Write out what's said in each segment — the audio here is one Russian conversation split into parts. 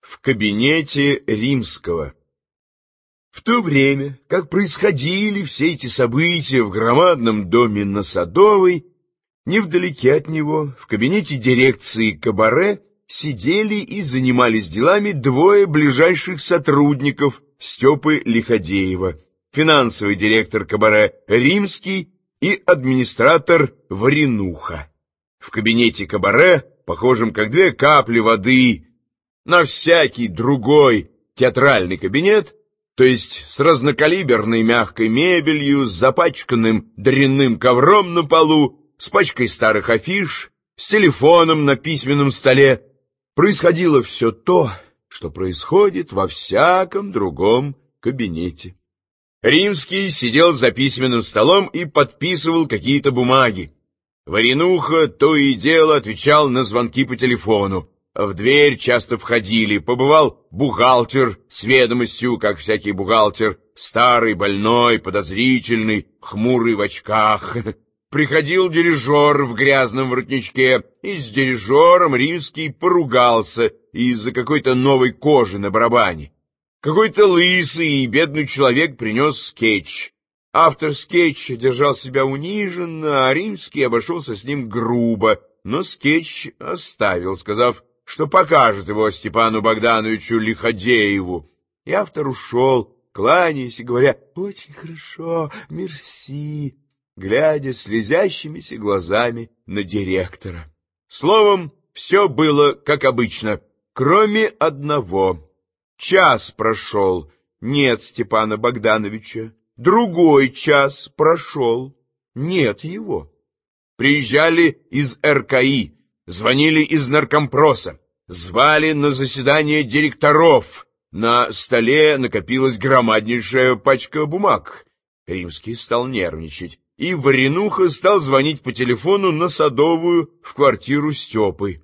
В кабинете Римского. В то время, как происходили все эти события в громадном доме на Садовой, невдалеке от него, в кабинете дирекции Кабаре, сидели и занимались делами двое ближайших сотрудников Степы Лиходеева: финансовый директор Кабаре Римский и администратор Варенуха. В кабинете Кабаре, похожем как две капли воды на всякий другой театральный кабинет, то есть с разнокалиберной мягкой мебелью, с запачканным дрянным ковром на полу, с пачкой старых афиш, с телефоном на письменном столе, происходило все то, что происходит во всяком другом кабинете. Римский сидел за письменным столом и подписывал какие-то бумаги. Варенуха то и дело отвечал на звонки по телефону. В дверь часто входили. Побывал бухгалтер с ведомостью, как всякий бухгалтер, старый, больной, подозрительный, хмурый в очках. Приходил дирижер в грязном воротничке, и с дирижером Римский поругался из-за какой-то новой кожи на барабане. Какой-то лысый и бедный человек принес скетч. Автор скетча держал себя униженно, а Римский обошелся с ним грубо, но скетч оставил, сказав, что покажет его Степану Богдановичу Лиходееву. И автор ушел, кланяясь и говоря: «Очень хорошо, мерси», глядя слезящимися глазами на директора. Словом, все было как обычно, кроме одного. Час прошел, нет Степана Богдановича. Другой час прошел, нет его. Приезжали из РКИ, звонили из наркомпроса, звали на заседание директоров. На столе накопилась громаднейшая пачка бумаг. Римский стал нервничать, и Варенуха стал звонить по телефону на Садовую в квартиру Степы.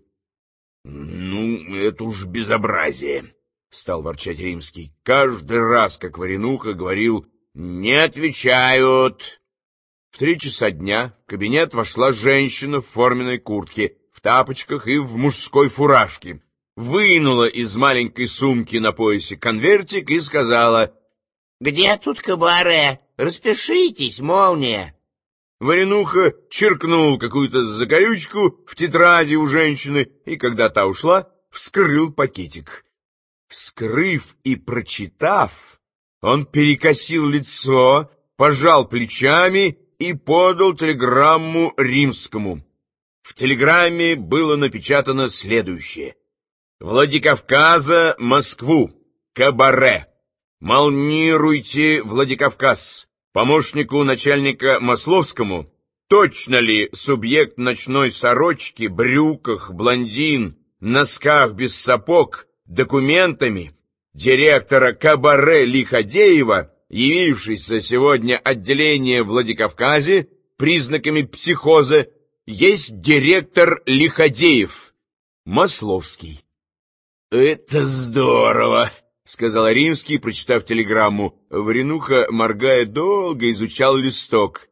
Это уж безобразие», — стал ворчать Римский. Каждый раз, как Варенуха говорил: «Не отвечают». В 3 часа дня в кабинет вошла женщина в форменной куртке, в тапочках и в мужской фуражке, вынула из маленькой сумки на поясе конвертик и сказала: «Где тут Кабаре? Распишитесь, молния». Варенуха черкнул какую-то закорючку в тетради у женщины, и, когда та ушла, вскрыл пакетик. Вскрыв и прочитав, он перекосил лицо, пожал плечами и подал телеграмму Римскому. В телеграмме было напечатано следующее: «Владикавказа, Москву, Кабаре. Молнируйте Владикавказ. Помощнику начальника Масловскому: точно ли субъект ночной сорочки, брюках, блондин, носках без сапог, документами, директора Кабаре Лиходеева, явившийся сегодня отделение в Владикавказе признаками психоза, есть директор Лиходеев, Масловский». «Это здорово», — сказал Римский, прочитав телеграмму. Варенуха, моргая, долго изучал листок.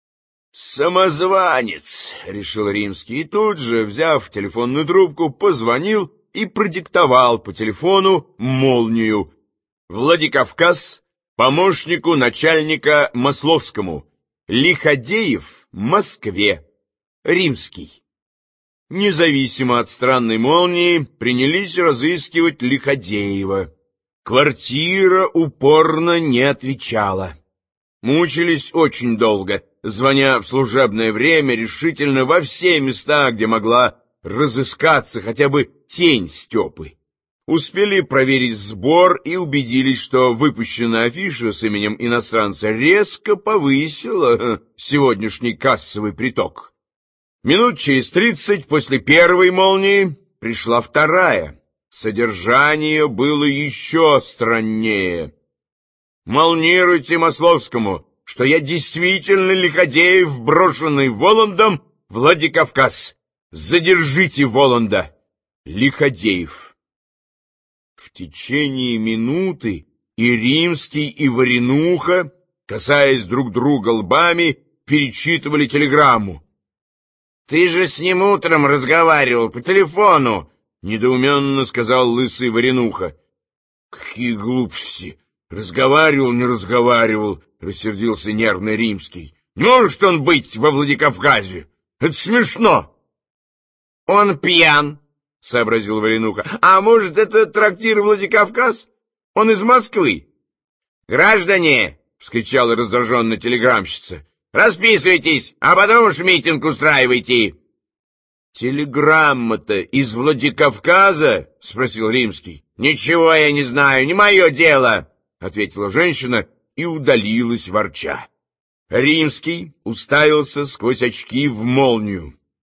«Самозванец», — решил Римский, и тут же, взяв телефонную трубку, позвонил и продиктовал по телефону молнию: «Владикавказ, помощнику начальника Масловскому, Лиходеев, Москве, Римский». Независимо от странной молнии, принялись разыскивать Лиходеева. Квартира упорно не отвечала. Мучились очень долго, звоня в служебное время решительно во все места, где могла разыскаться хотя бы тень Степы. Успели проверить сбор и убедились, что выпущенная афиша с именем иностранца резко повысила сегодняшний кассовый приток. Минут через 30 после первой молнии пришла вторая. Содержание было еще страннее. «Молнируйте Масловскому, что я действительно Лиходеев, брошенный Воландом, Владикавказ. Задержите Воланда. Лиходеев». В течение минуты и Римский, и Варенуха, касаясь друг друга лбами, перечитывали телеграмму. «Ты же с ним утром разговаривал по телефону», недоуменно сказал лысый Варенуха. Какие глупости! Разговаривал, не разговаривал, рассердился нервный Римский. Не может он быть во Владикавказе! Это смешно! Он пьян, сообразил Варенуха. А может, это трактир Владикавказ? Он из Москвы. Граждане, вскричала раздраженно телеграмщица, расписывайтесь, а потом уж митинг устраивайте. Телеграмма-то из Владикавказа? Спросил Римский. Ничего я не знаю, не мое дело, ответила женщина и удалилась ворча. Римский уставился сквозь очки в молнию.